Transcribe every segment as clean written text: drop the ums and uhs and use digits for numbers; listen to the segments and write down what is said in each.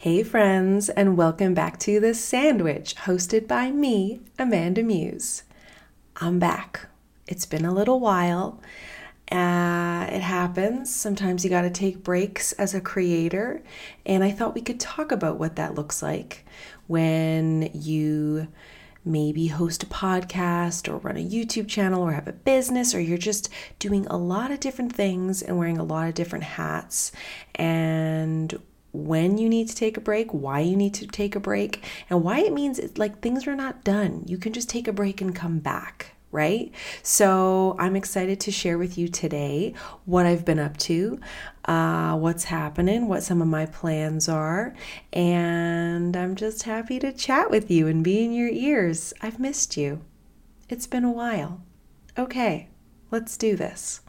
Hey friends, and welcome back to The Sandwich, hosted by me, Amanda Muse. I'm back. It's been a little while. It happens. Sometimes you got to take breaks as a creator, and I thought we could talk about what that looks like when you maybe host a podcast or run a YouTube channel or have a business, or you're just doing a lot of different things and wearing a lot of different hats, and when you need to take a break, why you need to take a break, and why it means it's like things are not done. You can just take a break and come back, right? So I'm excited to share with you today what I've been up to, what's happening, what some of my plans are, and I'm just happy to chat with you and be in your ears. I've missed you. It's been a while. Okay, let's do this.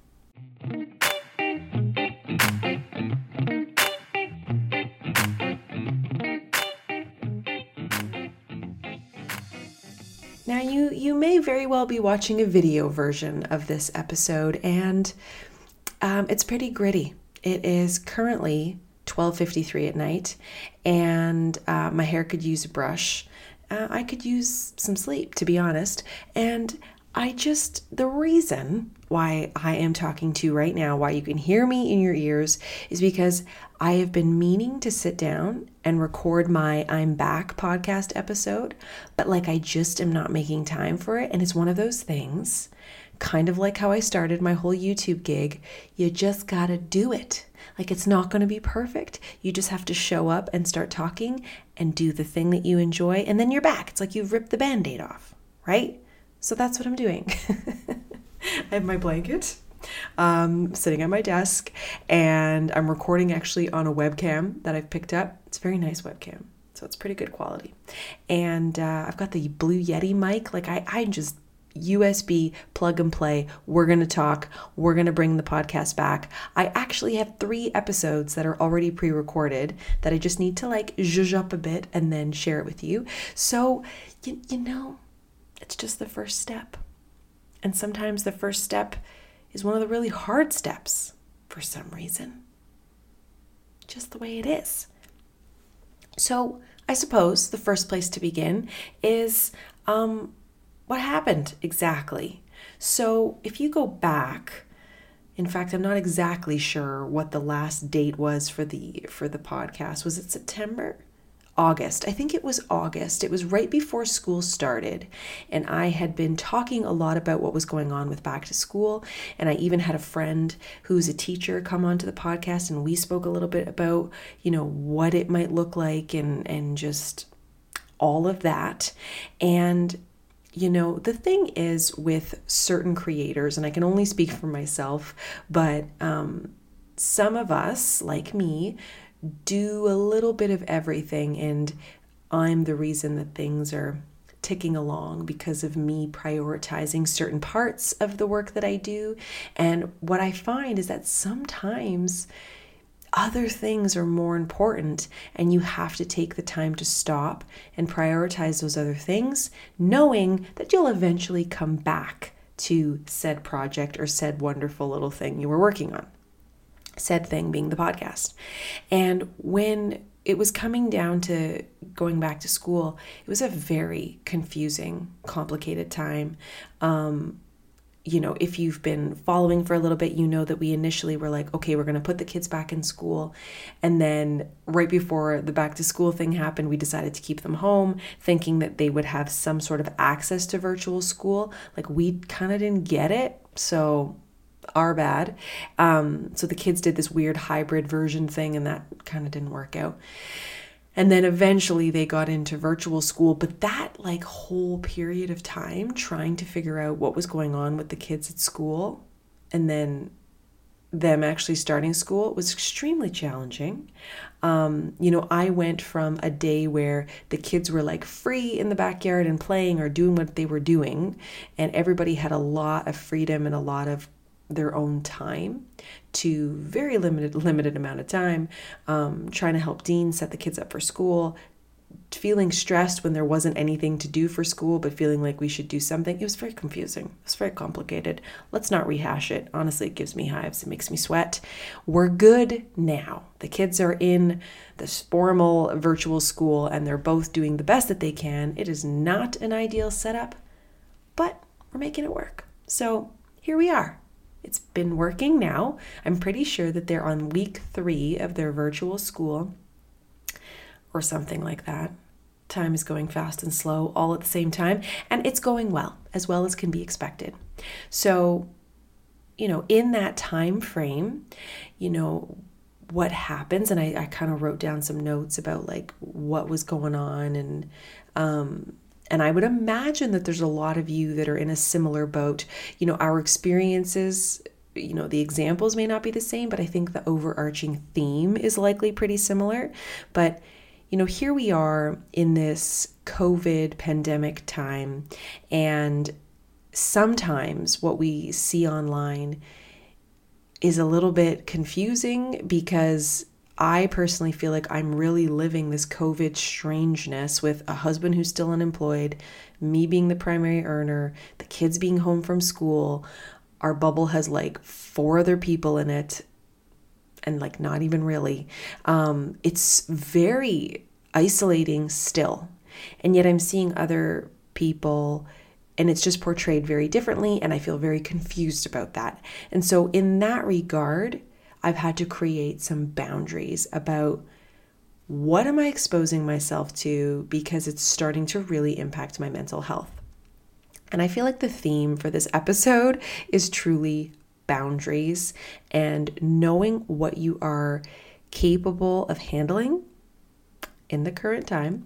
Now, you may very well be watching a video version of this episode, and it's pretty gritty. It is currently 12:53 at night, and my hair could use a brush. I could use some sleep, to be honest. And the reason why I am talking to you right now, why you can hear me in your ears, is because I have been meaning to sit down and record my I'm Back podcast episode, but I just am not making time for it. And it's one of those things, kind of like how I started my whole YouTube gig. You just gotta do it. It's not going to be perfect. You just have to show up and start talking and do the thing that you enjoy, and then you're back. It's like you've ripped the Band-Aid off, right? So that's what I'm doing. I have my blanket sitting at my desk, and I'm recording actually on a webcam that I've picked up. It's a very nice webcam, so it's pretty good quality. And I've got the Blue Yeti mic. I just USB plug and play. We're going to talk. We're going to bring the podcast back. I actually have 3 episodes that are already pre-recorded that I just need to zhuzh up a bit and then share it with you. So, you know, it's just the first step. And sometimes the first step is one of the really hard steps for some reason. Just the way it is. So I suppose the first place to begin is what happened exactly. So if you go back, in fact, I'm not exactly sure what the last date was for the podcast. Was it September? August. I think it was August. It was right before school started, and I had been talking a lot about what was going on with back to school, and I even had a friend who's a teacher come onto the podcast, and we spoke a little bit about, what it might look like and just all of that. And the thing is with certain creators, and I can only speak for myself, but some of us, like me, do a little bit of everything, and I'm the reason that things are ticking along because of me prioritizing certain parts of the work that I do. And what I find is that sometimes other things are more important, and you have to take the time to stop and prioritize those other things, knowing that you'll eventually come back to said project or said wonderful little thing you were working on. Said thing being the podcast. And when it was coming down to going back to school, it was a very confusing, complicated time. If you've been following for a little bit, you know that we initially were like, okay, we're going to put the kids back in school. And then right before the back to school thing happened, we decided to keep them home, thinking that they would have some sort of access to virtual school. We kind of didn't get it. So our bad. So the kids did this weird hybrid version thing, and that kind of didn't work out. And then eventually they got into virtual school, but that whole period of time trying to figure out what was going on with the kids at school and then them actually starting school was extremely challenging. I went from a day where the kids were free in the backyard and playing or doing what they were doing, and everybody had a lot of freedom and a lot of their own time, to very limited amount of time, trying to help Dean set the kids up for school, feeling stressed when there wasn't anything to do for school, but feeling like we should do something. It was very confusing. It was very complicated. Let's not rehash it. Honestly, it gives me hives. It makes me sweat. We're good now. The kids are in this formal virtual school and they're both doing the best that they can. It is not an ideal setup, but we're making it work. So here we are. It's been working now. I'm pretty sure that they're on week 3 of their virtual school or something like that. Time is going fast and slow all at the same time, and it's going well as can be expected. So, in that time frame, what happens, and I kind of wrote down some notes about like what was going on, and I would imagine that there's a lot of you that are in a similar boat. Our experiences, the examples may not be the same, but I think the overarching theme is likely pretty similar. But here we are in this COVID pandemic time, and sometimes what we see online is a little bit confusing because I personally feel like I'm really living this COVID strangeness with a husband who's still unemployed, me being the primary earner, the kids being home from school. Our bubble has like 4 other people in it, and like not even really. It's very isolating still. And yet I'm seeing other people and it's just portrayed very differently, and I feel very confused about that. And so in that regard, I've had to create some boundaries about what am I exposing myself to, because it's starting to really impact my mental health. And I feel like the theme for this episode is truly boundaries and knowing what you are capable of handling in the current time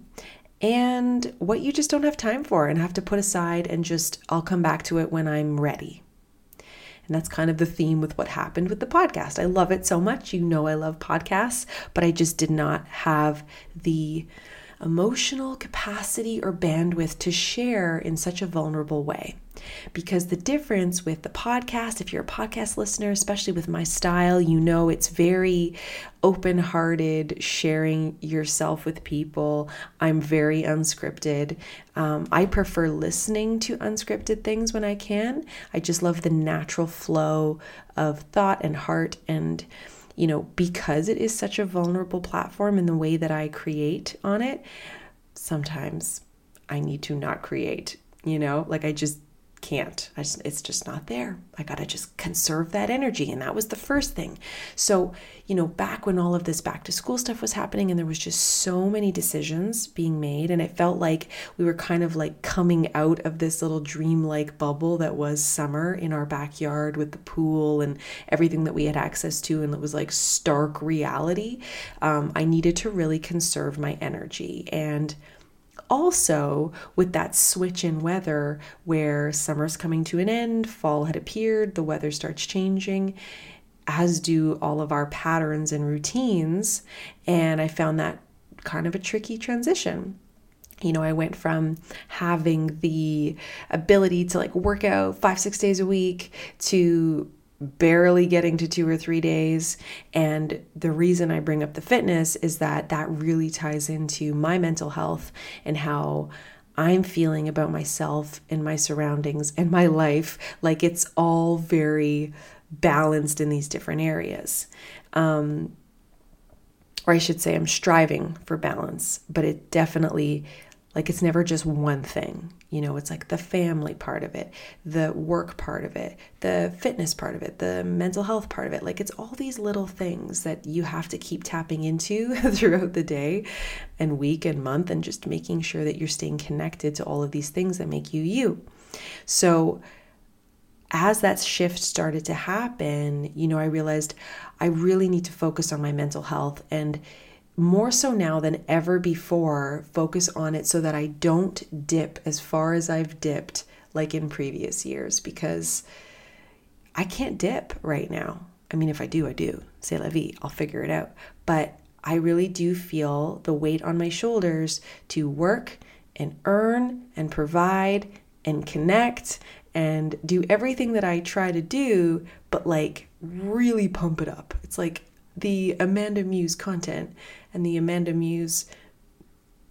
and what you just don't have time for and have to put aside and just, I'll come back to it when I'm ready. And that's kind of the theme with what happened with the podcast. I love it so much. I love podcasts, but I just did not have the emotional capacity or bandwidth to share in such a vulnerable way. Because the difference with the podcast, if you're a podcast listener, especially with my style, it's very open-hearted, sharing yourself with people. I'm very unscripted. I prefer listening to unscripted things when I can. I just love the natural flow of thought and heart, and because it is such a vulnerable platform in the way that I create on it, sometimes I need to not create, I just can't. It's just not there. I got to just conserve that energy. And that was the first thing. So, back when all of this back to school stuff was happening and there was just so many decisions being made, and it felt like we were kind of like coming out of this little dreamlike bubble that was summer in our backyard with the pool and everything that we had access to. And it was like stark reality. I needed to really conserve my energy. And also, with that switch in weather where summer's coming to an end, fall had appeared, the weather starts changing, as do all of our patterns and routines. And I found that kind of a tricky transition. I went from having the ability to work out 5-6 days a week to barely getting to 2 or 3 days. And the reason I bring up the fitness is that really ties into my mental health and how I'm feeling about myself and my surroundings and my life. Like it's all very balanced in these different areas. Or I should say I'm striving for balance, but it definitely, it's never just one thing. It's like the family part of it, the work part of it, the fitness part of it, the mental health part of it. It's all these little things that you have to keep tapping into throughout the day and week and month, and just making sure that you're staying connected to all of these things that make you you. So as that shift started to happen, I realized I really need to focus on my mental health, and more so now than ever before, focus on it so that I don't dip as far as I've dipped like in previous years, because I can't dip right now. I mean, if I do, I do. C'est la vie. I'll figure it out. But I really do feel the weight on my shoulders to work and earn and provide and connect and do everything that I try to do, but really pump it up. It's like the Amanda Muse content and the Amanda Muse,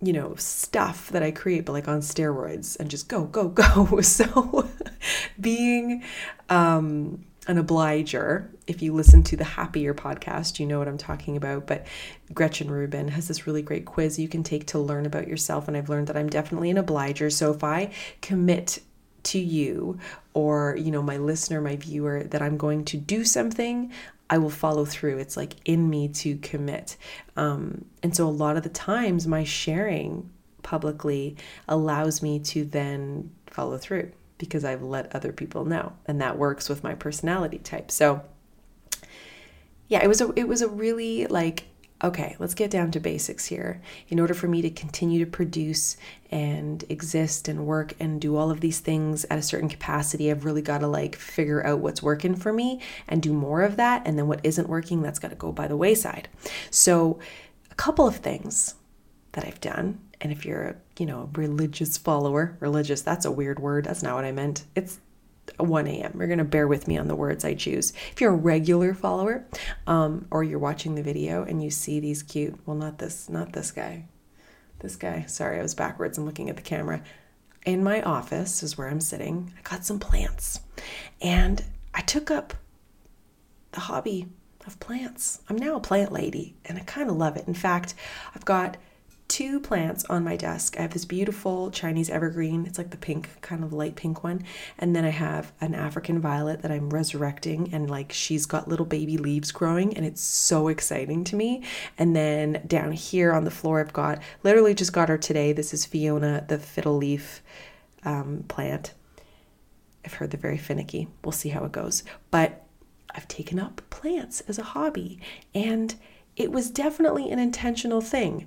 stuff that I create, but like on steroids and just go, go, go. So being an obliger, if you listen to the Happier podcast, you know what I'm talking about. But Gretchen Rubin has this really great quiz you can take to learn about yourself. And I've learned that I'm definitely an obliger. So if I commit to you or, my listener, my viewer, that I'm going to do something, I will follow through. It's like in me to commit. And so a lot of the times my sharing publicly allows me to then follow through because I've let other people know, and that works with my personality type. So yeah, it was a really like, okay, let's get down to basics here. In order for me to continue to produce and exist and work and do all of these things at a certain capacity, I've really got to like figure out what's working for me and do more of that. And then what isn't working, that's got to go by the wayside. So a couple of things that I've done. And if you're a religious follower, that's a weird word. That's not what I meant. It's 1 a.m. You're going to bear with me on the words I choose. If you're a regular follower, or you're watching the video and you see these cute, well, not this guy. This guy, sorry, I was backwards and looking at the camera. In my office is where I'm sitting. I got some plants and I took up the hobby of plants. I'm now a plant lady and I kind of love it. In fact, I've got 2 plants on my desk. I have this beautiful Chinese evergreen. It's like the pink, kind of light pink one. And then I have an African violet that I'm resurrecting, and like she's got little baby leaves growing and it's so exciting to me. And then down here on the floor, I've got, literally just got her today. This is Fiona, the fiddle leaf plant. I've heard they're very finicky. We'll see how it goes. But I've taken up plants as a hobby, and it was definitely an intentional thing.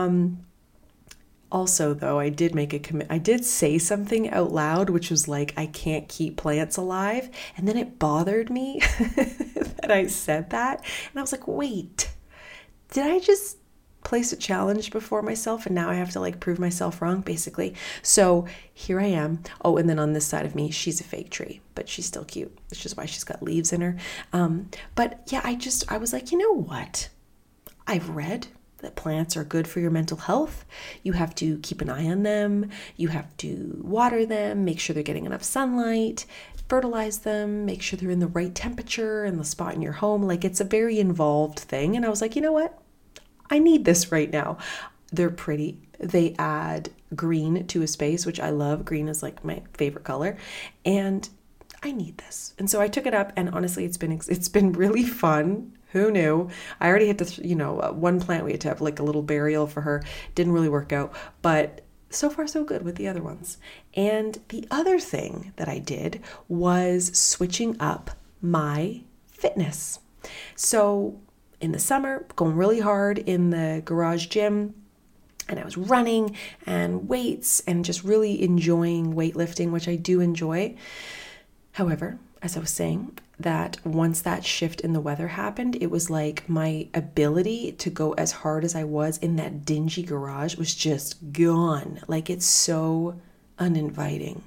Also, though, I did make a I did say something out loud, which was like, I can't keep plants alive. And then it bothered me that I said that. And I was like, wait, did I just place a challenge before myself? And now I have to like prove myself wrong, basically. So here I am. Oh, and then on this side of me, she's a fake tree, but she's still cute. Which is why she's got leaves in her. But yeah, I was like, you know what? I've read that plants are good for your mental health. You have to keep an eye on them. You have to water them, make sure they're getting enough sunlight, fertilize them, make sure they're in the right temperature and the spot in your home. Like, it's a very involved thing. And I was like, you know what? I need this right now. They're pretty. They add green to a space, which I love. Green is like my favorite color. And I need this. And so I took it up, and honestly, it's been really fun. Who knew? I already had to, one plant we had to have like a little burial for her. Didn't really work out, but so far so good with the other ones. And the other thing that I did was switching up my fitness. So in the summer, going really hard in the garage gym, and I was running and weights and just really enjoying weightlifting, which I do enjoy. However, as I was saying, that once that shift in the weather happened, it was like my ability to go as hard as I was in that dingy garage was just gone. Like, it's so uninviting.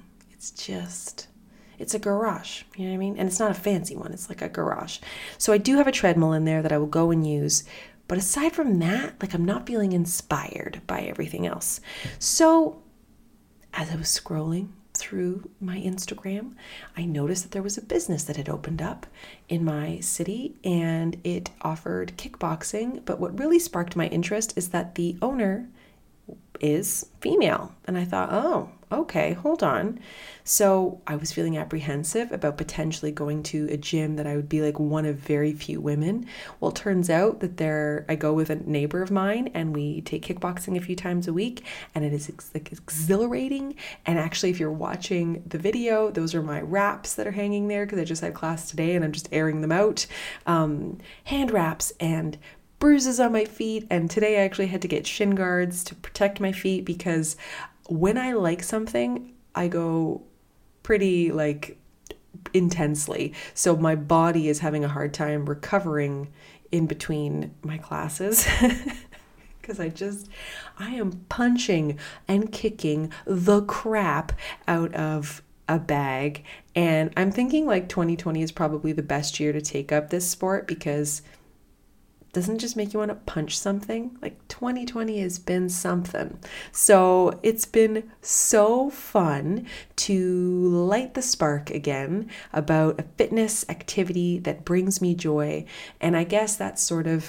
It's a garage, you know what I mean? And it's not a fancy one, it's like a garage. So I do have a treadmill in there that I will go and use. But aside from that, like, I'm not feeling inspired by everything else. So as I was scrolling through my Instagram, I noticed that there was a business that had opened up in my city and it offered kickboxing. But what really sparked my interest is that the owner is female. And I thought, oh, okay, hold on. So I was feeling apprehensive about potentially going to a gym that I would be like one of very few women. Well, it turns out that I go with a neighbor of mine and we take kickboxing a few times a week, and it is like exhilarating. And actually, if you're watching the video, those are my wraps that are hanging there because I just had class today and I'm just airing them out. Hand wraps and bruises on my feet. And today I actually had to get shin guards to protect my feet because when I like something, I go pretty like intensely. So my body is having a hard time recovering in between my classes because I am punching and kicking the crap out of a bag. And I'm thinking like 2020 is probably the best year to take up this sport because doesn't it just make you want to punch something? Like 2020 has been something. So it's been so fun to light the spark again about a fitness activity that brings me joy. And I guess that's sort of,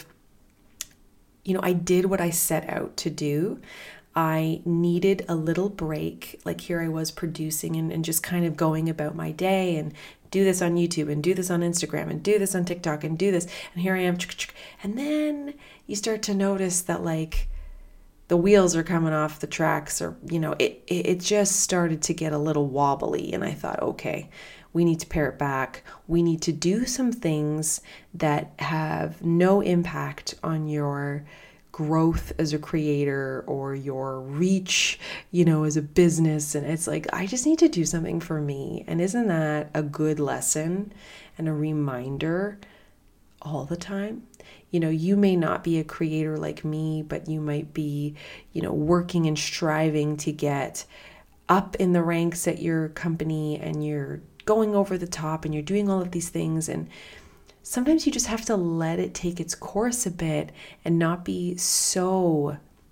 I did what I set out to do. I needed a little break. Like here I was producing and just kind of going about my day and do this on YouTube and do this on Instagram and do this on TikTok and do this. And here I am. And then you start to notice that like the wheels are coming off the tracks, or, it just started to get a little wobbly. And I thought, okay, we need to pare it back. We need to do some things that have no impact on your growth as a creator or your reach, as a business. And it's like, I just need to do something for me. And isn't that a good lesson and a reminder all the time? You may not be a creator like me, but you might be, working and striving to get up in the ranks at your company, and you're going over the top and you're doing all of these things. And sometimes you just have to let it take its course a bit and not be so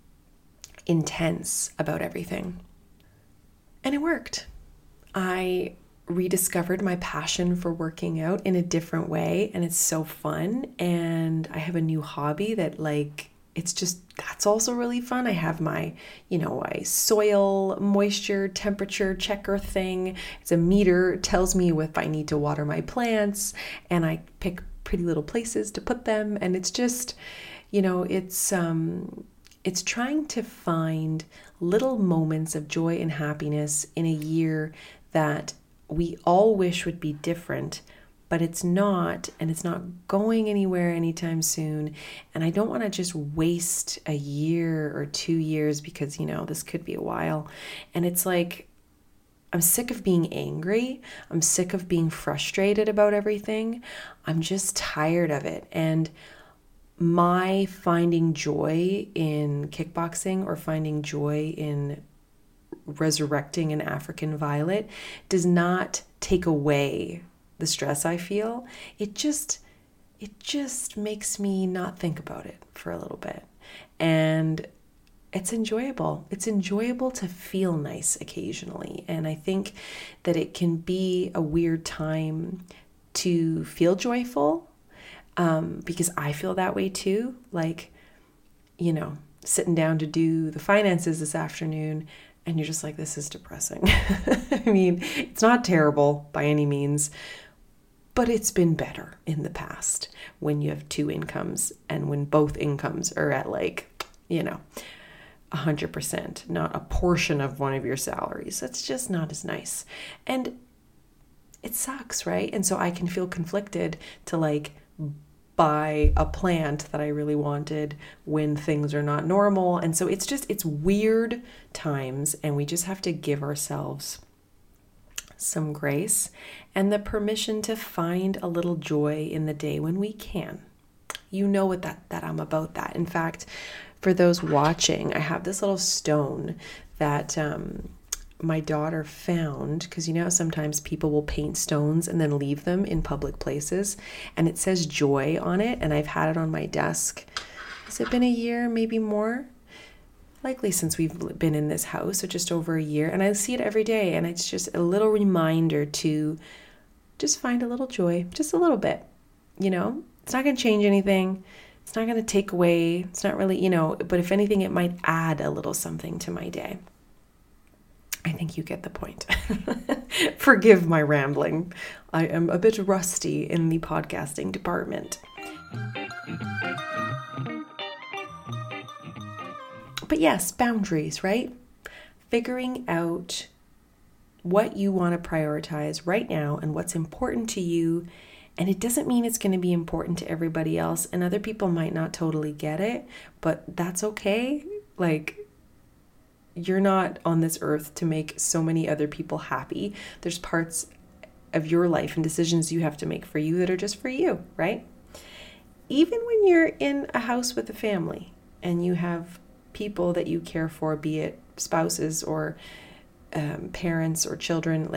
intense about everything. And it worked. I rediscovered my passion for working out in a different way, and it's so fun. And I have a new hobby that that's also really fun. I have my, my soil moisture temperature checker thing. It's a meter. It tells me if I need to water my plants, and I pick pretty little places to put them. And it's just, it's trying to find little moments of joy and happiness in a year that we all wish would be different, but it's not, and it's not going anywhere anytime soon. And I don't want to just waste a year or 2 years because, this could be a while. And it's like, I'm sick of being angry. I'm sick of being frustrated about everything. I'm just tired of it. And my finding joy in kickboxing or finding joy in resurrecting an African violet does not take away the stress I feel. It just makes me not think about it for a little bit. And it's enjoyable. It's enjoyable to feel nice occasionally. And I think that it can be a weird time to feel joyful, because I feel that way too. Like, sitting down to do the finances this afternoon, and you're just like, this is depressing. I mean, it's not terrible by any means, but it's been better in the past when you have 2 incomes and when both incomes are at 100%, not a portion of one of your salaries. That's just not as nice. And it sucks, right? And so I can feel conflicted to buy a plant that I really wanted when things are not normal. And so it's weird times, and we just have to give ourselves some grace and the permission to find a little joy in the day when we can. That I'm about that. In fact, for those watching, I have this little stone that my daughter found, because sometimes people will paint stones and then leave them in public places, and it says joy on it, and I've had it on my desk. Has it been a year, maybe more? Likely since we've been in this house, so just over a year, and I see it every day, and it's just a little reminder to just find a little joy, just a little bit. It's not going to change anything. It's not going to take away. It's not really, but if anything, it might add a little something to my day. I think you get the point. Forgive my rambling. I am a bit rusty in the podcasting department. But yes, boundaries, right? Figuring out what you want to prioritize right now and what's important to you. And it doesn't mean it's going to be important to everybody else. And other people might not totally get it, but that's okay. You're not on this earth to make so many other people happy. There's parts of your life and decisions you have to make for you that are just for you, right? Even when you're in a house with a family and you have people that you care for, be it spouses or parents or children,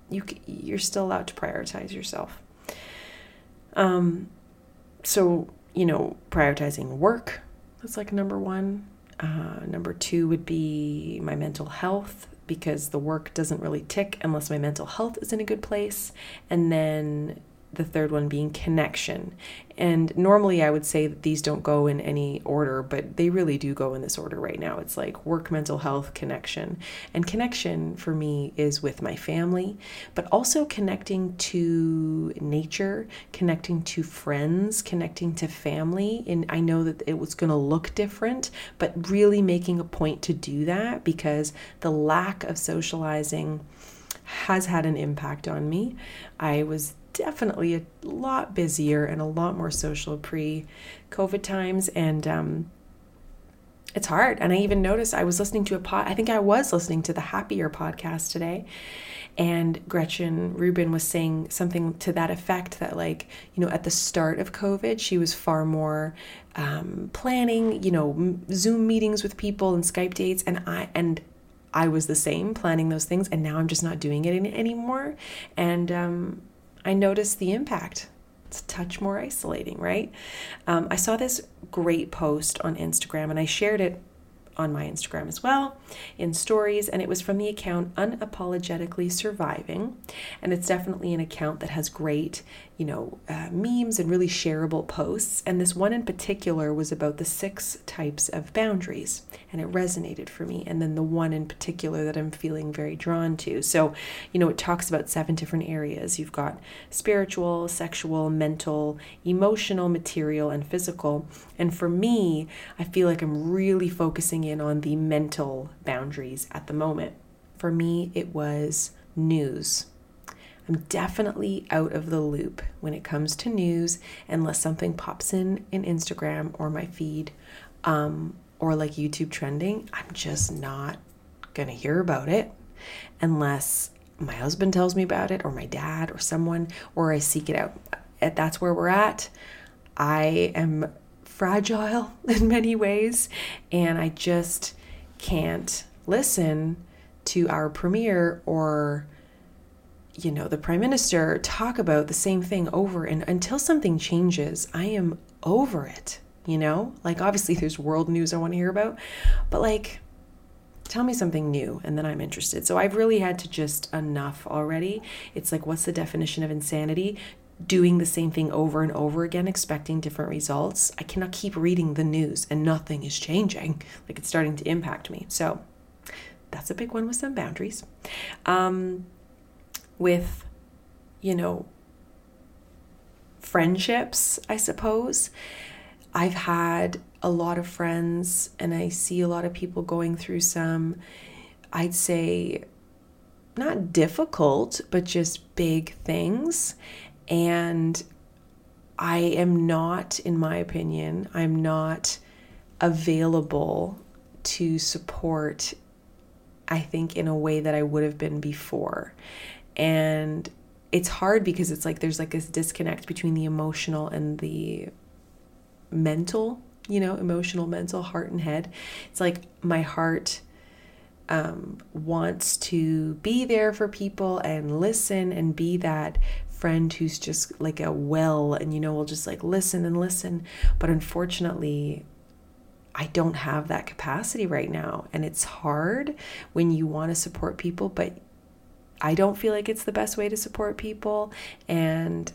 you're still allowed to prioritize yourself. So, prioritizing work. That's like number one. Number two would be my mental health, because the work doesn't really tick unless my mental health is in a good place. And then the third one being connection. And normally I would say that these don't go in any order, but they really do go in this order right now. It's like work, mental health, connection. And connection for me is with my family, but also connecting to nature, connecting to friends, connecting to family. And I know that it was going to look different, but really making a point to do that, because the lack of socializing has had an impact on me. I was definitely a lot busier and a lot more social pre-COVID times, and it's hard. And I even noticed I was listening to I think I was listening to the Happier podcast today, and Gretchen Rubin was saying something to that effect, that at the start of COVID, she was far more planning, Zoom meetings with people and Skype dates, and I was the same, planning those things, and now I'm just not doing it anymore. And I noticed the impact. It's a touch more isolating, right? I saw this great post on Instagram, and I shared it on my Instagram as well in stories, and it was from the account Unapologetically Surviving, and it's definitely an account that has great memes and really shareable posts. And this one in particular was about the 6 types of boundaries, and it resonated for me. And then the one in particular that I'm feeling very drawn to, so it talks about 7 different areas. You've got spiritual, sexual, mental, emotional, material, and physical. And for me, I feel like I'm really focusing in on the mental boundaries at the moment. For me, it was news. I'm definitely out of the loop when it comes to news, unless something pops in Instagram or my feed, or like YouTube trending. I'm just not gonna hear about it unless my husband tells me about it, or my dad, or someone, or I seek it out. That's where we're at. I am fragile in many ways, and I just can't listen to our premier or the prime minister talk about the same thing over, and until something changes, I am over it. Obviously there's world news I want to hear about, but tell me something new and then I'm interested. So I've really had to just enough already. It's like, what's the definition of insanity? Doing the same thing over and over again, expecting different results. I cannot keep reading the news and nothing is changing. It's starting to impact me. So that's a big one with some boundaries. With, friendships, I suppose. I've had a lot of friends, and I see a lot of people going through some, I'd say, not difficult, but just big things. And I am not, in my opinion, I'm not available to support, I think, in a way that I would have been before. And it's hard because it's like there's this disconnect between the emotional and the mental, emotional, mental, heart and head. It's like my heart wants to be there for people and listen and be that friend who's just like a well, and will just listen and listen. But unfortunately, I don't have that capacity right now. And it's hard when you want to support people, but I don't feel like it's the best way to support people. And,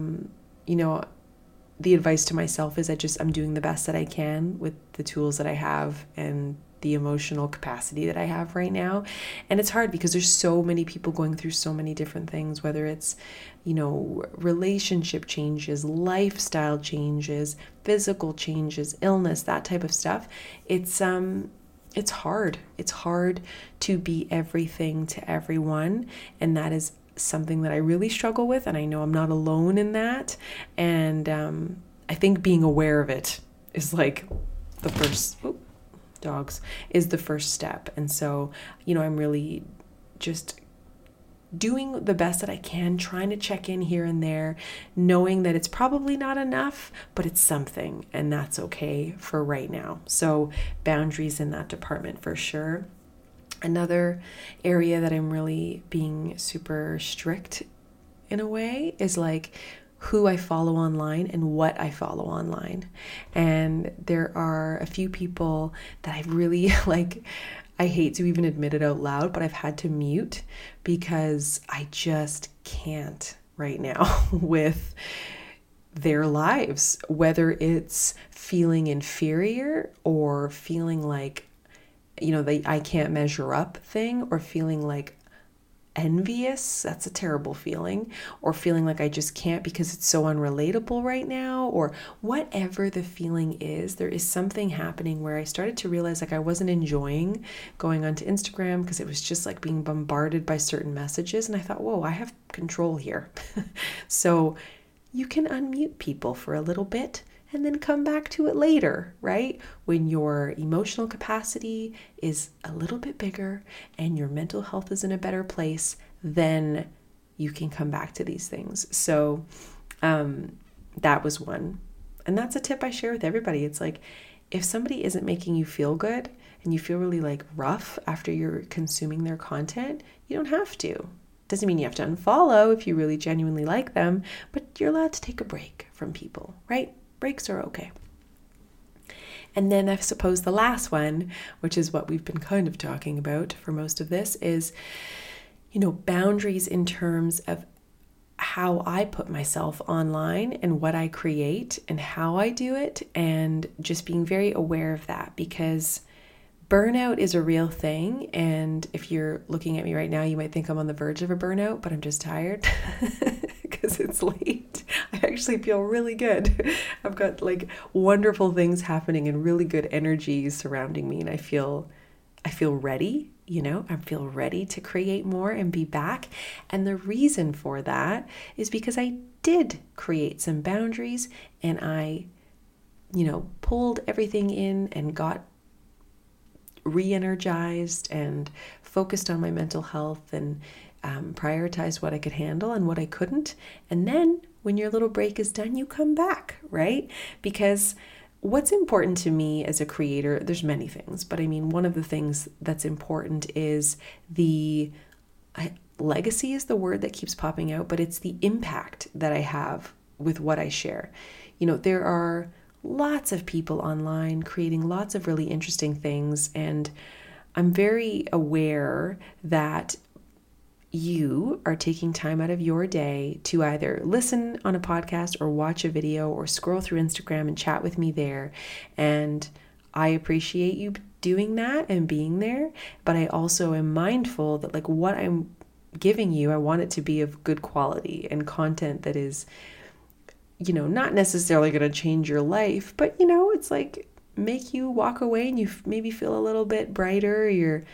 the advice to myself is I'm doing the best that I can with the tools that I have and the emotional capacity that I have right now. And it's hard because there's so many people going through so many different things, whether it's, relationship changes, lifestyle changes, physical changes, illness, that type of stuff. It's hard. It's hard to be everything to everyone. And that is something that I really struggle with. And I know I'm not alone in that. And I think being aware of it is the first, is the first step. And so, I'm really just doing the best that I can, trying to check in here and there, knowing that it's probably not enough, but it's something, and that's okay for right now. So boundaries in that department for sure. Another area that I'm really being super strict in a way is who I follow online and what I follow online. And there are a few people that I've really I hate to even admit it out loud, but I've had to mute because I just can't right now with their lives, whether it's feeling inferior or feeling like, I can't measure up thing, or feeling like envious, that's a terrible feeling, or feeling like I just can't because it's so unrelatable right now, or whatever the feeling is. There is something happening where I started to realize like I wasn't enjoying going onto Instagram because it was just like being bombarded by certain messages, and I thought, whoa, I have control here. So you can unmute people for a little bit and then come back to it later, right? When your emotional capacity is a little bit bigger and your mental health is in a better place, then you can come back to these things. So that was one. And that's a tip I share with everybody. It's like, if somebody isn't making you feel good and you feel really like rough after you're consuming their content, you don't have to. Doesn't mean you have to unfollow if you really genuinely like them, but you're allowed to take a break from people, right? Breaks are okay. And then I suppose the last one, which is what we've been kind of talking about for most of this, is, boundaries in terms of how I put myself online and what I create and how I do it, and just being very aware of that, because burnout is a real thing. And if you're looking at me right now, you might think I'm on the verge of a burnout, but I'm just tired because it's late. I actually feel really good. I've got like wonderful things happening and really good energy surrounding me. And I feel ready, I feel ready to create more and be back. And the reason for that is because I did create some boundaries, and I, pulled everything in and got re-energized and focused on my mental health, and prioritized what I could handle and what I couldn't. And then when your little break is done, you come back, right? Because what's important to me as a creator, there's many things, but I mean, one of the things that's important is legacy is the word that keeps popping out, but it's the impact that I have with what I share. There are lots of people online creating lots of really interesting things, and I'm very aware that you are taking time out of your day to either listen on a podcast or watch a video or scroll through Instagram and chat with me there. And I appreciate you doing that and being there, but I also am mindful that like what I'm giving you, I want it to be of good quality and content that is, not necessarily going to change your life, but it's like make you walk away and you maybe feel a little bit brighter. You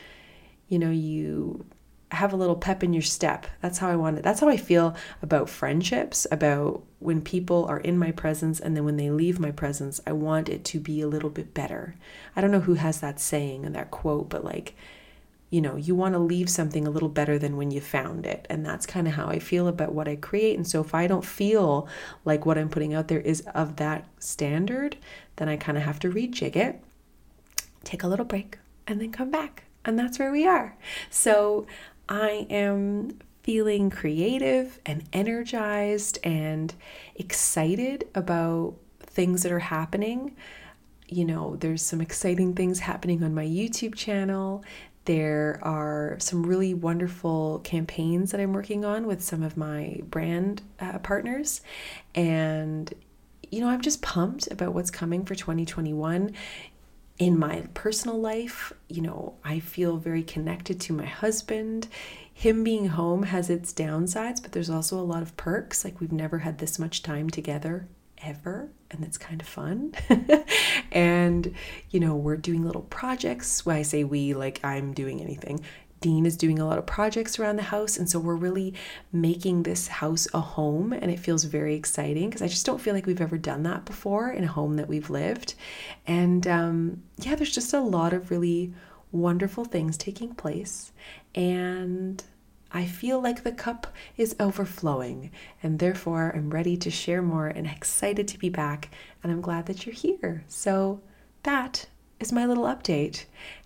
have a little pep in your step. That's how I want it. That's how I feel about friendships, about when people are in my presence, and then when they leave my presence, I want it to be a little bit better. I don't know who has that saying and that quote, but like, you want to leave something a little better than when you found it. And that's kind of how I feel about what I create. And so if I don't feel like what I'm putting out there is of that standard, then I kind of have to rejig it, take a little break, and then come back. And that's where we are. So I am feeling creative and energized and excited about things that are happening. There's some exciting things happening on my YouTube channel. There are some really wonderful campaigns that I'm working on with some of my brand partners. And, I'm just pumped about what's coming for 2021. In my personal life, I feel very connected to my husband. Him being home has its downsides, but there's also a lot of perks. Like we've never had this much time together ever, and it's kind of fun. And, we're doing little projects. When I say we, like I'm doing anything. Dean is doing a lot of projects around the house, and so we're really making this house a home, and it feels very exciting because I just don't feel like we've ever done that before in a home that we've lived. And there's just a lot of really wonderful things taking place, and I feel like the cup is overflowing, and therefore I'm ready to share more and excited to be back, and I'm glad that you're here. So that is my little update.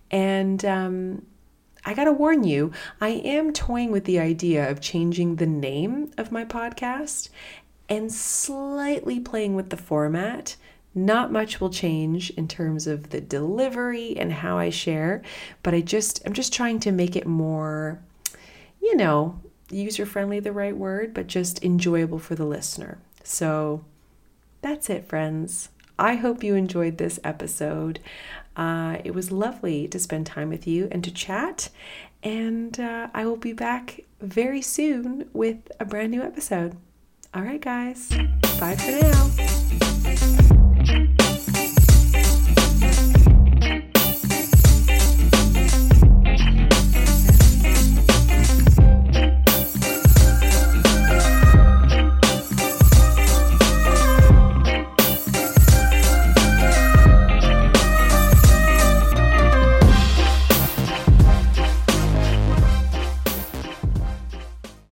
And I gotta warn you, I am toying with the idea of changing the name of my podcast. and slightly playing with the format. Not much will change in terms of the delivery and how I share, but I'm just trying to make it more, user-friendly, the right word, but just enjoyable for the listener. So that's it, friends. I hope you enjoyed this episode. It was lovely to spend time with you and to chat, and I will be back very soon with a brand new episode. All right, guys. Bye for now.